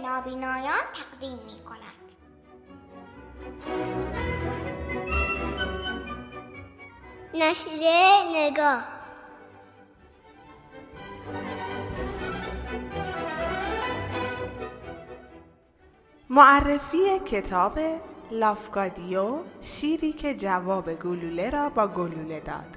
نابینایان تقدیم می کند. نشریه نگاه. معرفی کتاب لافکادیو، شیری که جواب گلوله را با گلوله داد.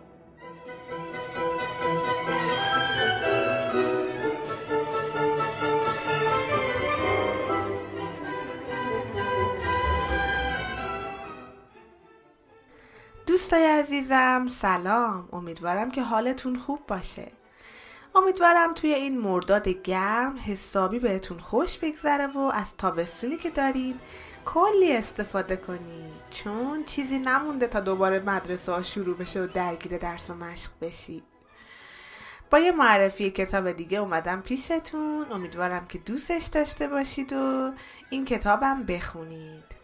دوستای عزیزم سلام، امیدوارم که حالتون خوب باشه. امیدوارم توی این مرداد گرم حسابی بهتون خوش بگذره و از تابستونی که دارید کلی استفاده کنید، چون چیزی نمونده تا دوباره مدرسه ها شروع بشه و درگیر درس و مشق بشید. با یه معرفی کتاب دیگه اومدم پیشتون. امیدوارم که دوستش داشته باشید و این کتابم بخونید.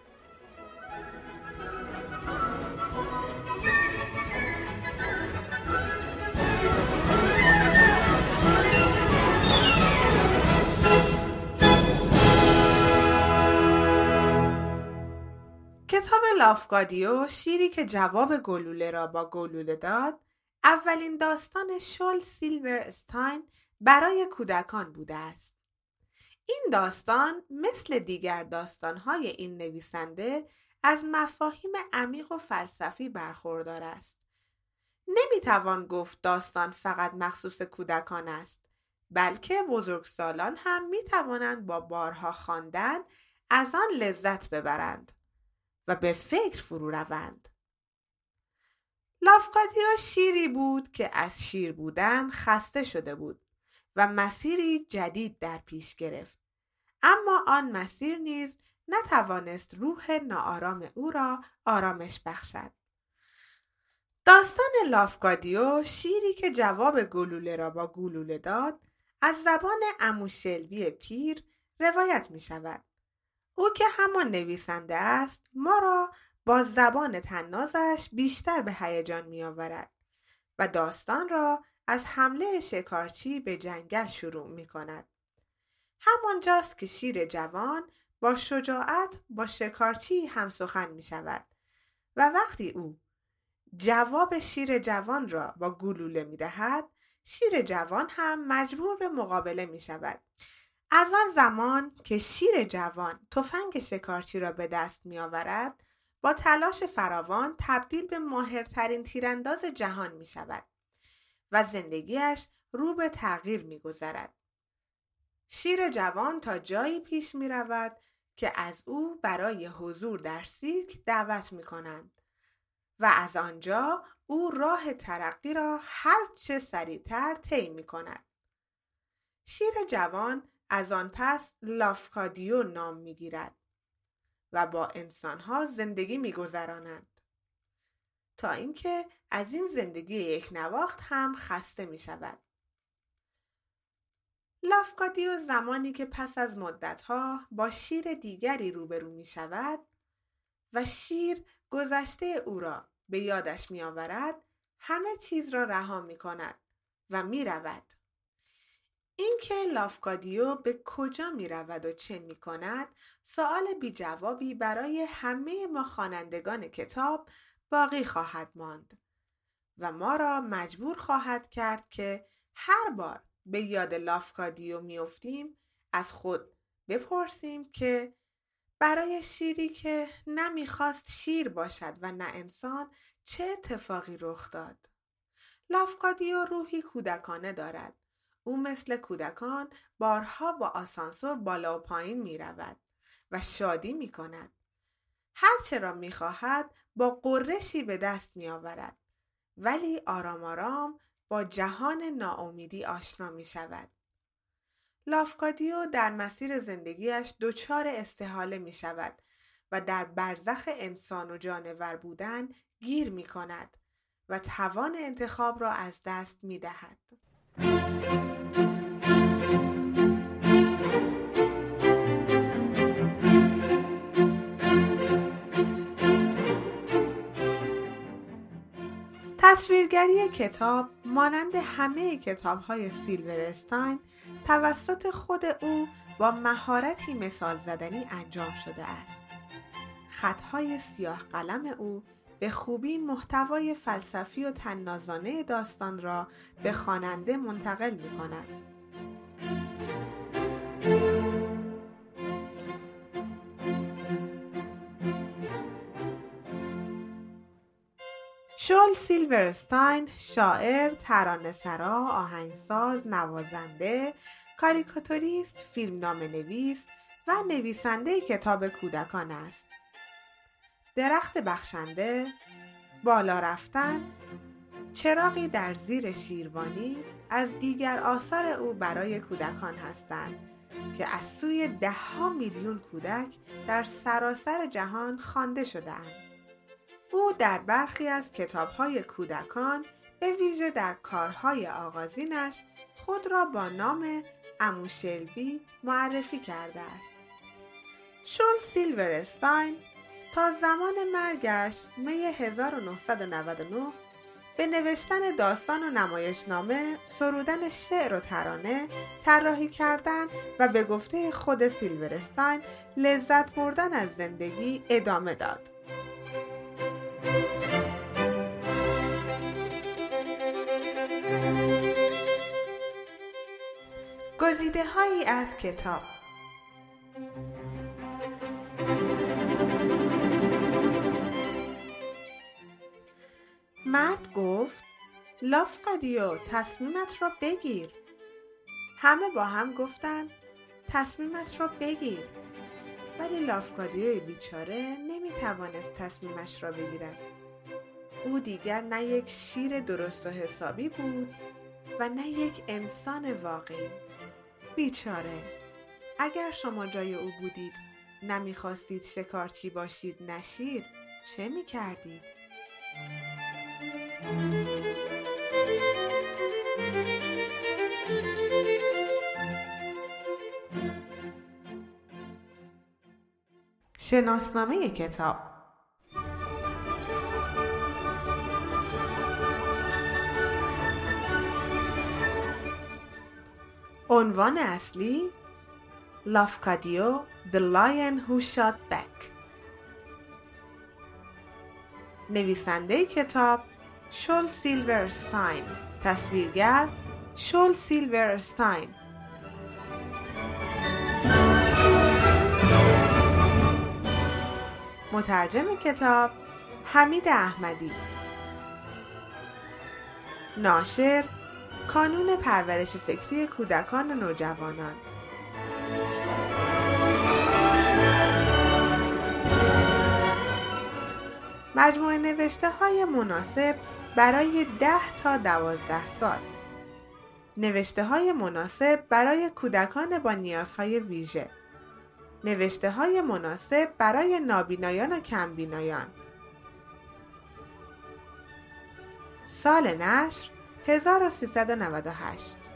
کتاب لافکادیو، شیری که جواب گلوله را با گلوله داد، اولین داستان شل سیلورستاین برای کودکان بوده است. این داستان مثل دیگر داستان‌های این نویسنده از مفاهیم عمیق و فلسفی برخوردار است. نمیتوان گفت داستان فقط مخصوص کودکان است، بلکه بزرگسالان هم میتوانند با بارها خواندن از آن لذت ببرند و به فکر فرو روند. لافکادیو شیری بود که از شیر بودن خسته شده بود و مسیری جدید در پیش گرفت، اما آن مسیر نیز نتوانست روح ناآرام او را آرامش بخشد. داستان لافکادیو، شیری که جواب گلوله را با گلوله داد، از زبان عمو شلبی پیر روایت می شود. او که همان نویسنده است، ما را با زبان طنازش بیشتر به هیجان می آورد و داستان را از حمله شکارچی به جنگل شروع می کند. همانجاست که شیر جوان با شجاعت با شکارچی همسخن می شود و وقتی او جواب شیر جوان را با گلوله می دهد، شیر جوان هم مجبور به مقابله می شود. از آن زمان که شیر جوان تفنگ شکارچی را به دست می آورد، با تلاش فراوان تبدیل به ماهرترین تیرانداز جهان می شود و زندگیش رو به تغییر می گذرد. شیر جوان تا جایی پیش می رود که از او برای حضور در سیرک دعوت می کنند و از آنجا او راه ترقی را هر چه سریعتر طی می کند. شیر جوان از آن پس لافکادیو نام می‌گیرد و با انسان‌ها زندگی می‌گذرانند تا اینکه از این زندگی یک نواخت هم خسته می‌شود. لافکادیو زمانی که پس از مدت‌ها با شیر دیگری روبرو می‌شود و شیر گذشته او را به یادش می‌آورد، همه چیز را رها می‌کند و می‌رود. اینکه لافکادیو به کجا می رود و چه می کند سوال بی جوابی برای همه ما خوانندگان کتاب باقی خواهد ماند و ما را مجبور خواهد کرد که هر بار به یاد لافکادیو می افتیم از خود بپرسیم که برای شیری که نمی خواست شیر باشد و نه انسان چه اتفاقی رخ داد. لافکادیو روحی کودکانه دارد. او مثل کودکان بارها با آسانسور بالا و پایین می رود و شادی می کند. هرچه را می خواهد با غرشی به دست می آورد، ولی آرام آرام با جهان ناامیدی آشنا می شود. لافکادیو در مسیر زندگیش دچار استحاله می شود و در برزخ انسان و جانور بودن گیر می کند و توان انتخاب را از دست می دهد. تصویرگری کتاب مانند همه کتاب‌های سیلورستاین توسط خود او با مهارتی مثال زدنی انجام شده است. خطهای سیاه قلم او به خوبی محتوای فلسفی و طنازانه داستان را به خواننده منتقل می‌کند. شول سیلورستاین شاعر، ترانه‌سرا، آهنگساز، نوازنده، کاریکاتوریست، فیلمنامه‌نویس و نویسنده کتاب کودکان است. درخت بخشنده، بالا رفتن، چراغی در زیر شیروانی از دیگر آثار او برای کودکان هستند که از سوی 10 میلیون کودک در سراسر جهان خوانده شده‌اند. او در برخی از کتاب‌های کودکان به ویژه در کارهای آغازینش خود را با نام عمو شلبی معرفی کرده است. شول سیلورستاین تا زمان مرگش می 1999 به نوشتن داستان و نمایشنامه، سرودن شعر و ترانه، طراحی کردن و به گفته خود سیلورستاین لذت بردن از زندگی ادامه داد. گزیده‌هایی از کتاب. مرد گفت: لافقادیو، تصمیمت را بگیر. همه با هم گفتند: تصمیمت را بگیر. ولی لافقادیوی بیچاره نمیتوانست تصمیمش را بگیرد. او دیگر نه یک شیر درست و حسابی بود و نه یک انسان واقعی. بیچاره، اگر شما جای او بودید، نمیخواستید شکارچی باشید نه شیر، چه میکردید؟ شناسنامه کتاب. عنوان اصلی: لافقادیو The Lion Who Shot Back. نویسنده کتاب: شول سیلورستاین. تصویرگر: شول سیلورستاین. مترجم کتاب: حمید احمدی. ناشر: کانون پرورش فکری کودکان و نوجوانان. مجموعه نوشته‌های مناسب برای 10 تا 12 سال. نوشته‌های مناسب برای کودکان با نیازهای ویژه. نوشته‌های مناسب برای نابینایان و کمبینایان. سال نشر 1398.